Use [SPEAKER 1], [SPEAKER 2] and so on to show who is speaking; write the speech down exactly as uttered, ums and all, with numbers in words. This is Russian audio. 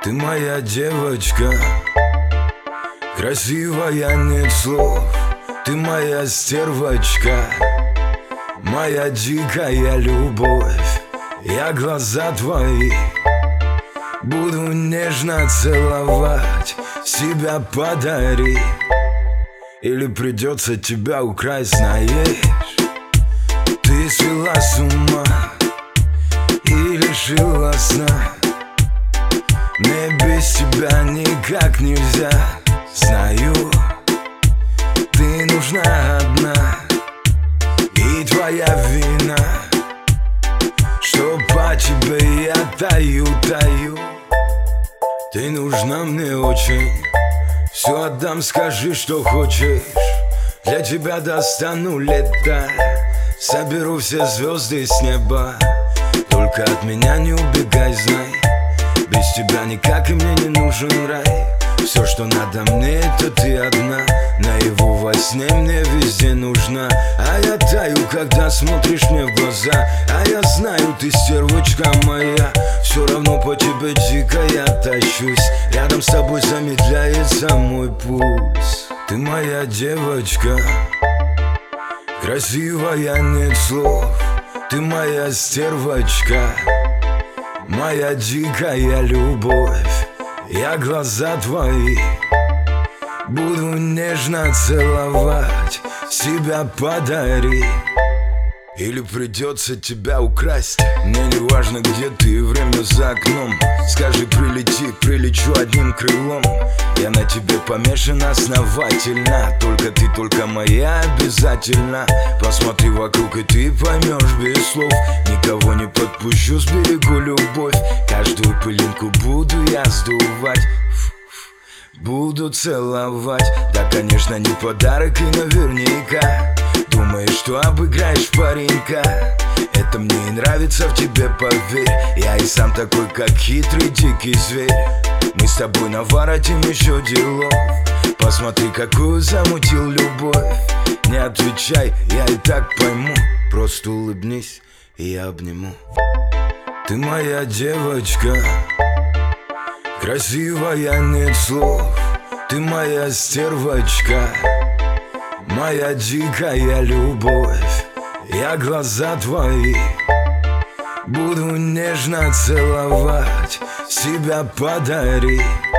[SPEAKER 1] Ты моя девочка, красивая, нет слов. Ты моя стервочка, моя дикая любовь. Я глаза твои буду нежно целовать. Себя подари, или придется тебя украсть, знаешь. Ты свела с ума и лишила сна. Мне без тебя никак нельзя. Знаю, ты нужна одна, и твоя вина, что по тебе я таю, таю. Ты нужна мне очень, все отдам, скажи, что хочешь. Для тебя достану лето, соберу все звезды с неба. Только от меня не убегай, знай, без тебя никак и мне не нужен рай. Все, что надо мне, это ты одна. Наяву во сне мне везде нужна. А я таю, когда смотришь мне в глаза. А я знаю, ты стервочка моя. Все равно по тебе дико я тащусь. Рядом с тобой замедляется мой пульс. Ты моя девочка, красивая, нет слов. Ты моя стервочка, моя дикая любовь. Я глаза твои буду нежно целовать. Себя подари, или придется тебя украсть. Мне не важно, где ты, время за окном. Скажи, прилети, прилечу одним крылом. Я на тебе помешан основательно. Только ты, только моя обязательно. Посмотри вокруг, и ты поймешь без слов. Никого не подпущу, сберегу любовь. Каждую пылинку буду я сдувать, буду целовать. Да, конечно, не подарок и наверняка думаешь, что обыграешь паренька. Это мне и нравится в тебе, поверь. Я и сам такой, как хитрый дикий зверь. Мы с тобой наворотим еще делов. Посмотри, какую замутил любовь. Не отвечай, я и так пойму. Просто улыбнись, и я обниму. Ты моя девочка, красивая, нет слов. Ты моя стервочка, моя дикая любовь. Я глаза твои буду нежно целовать. Себя подари,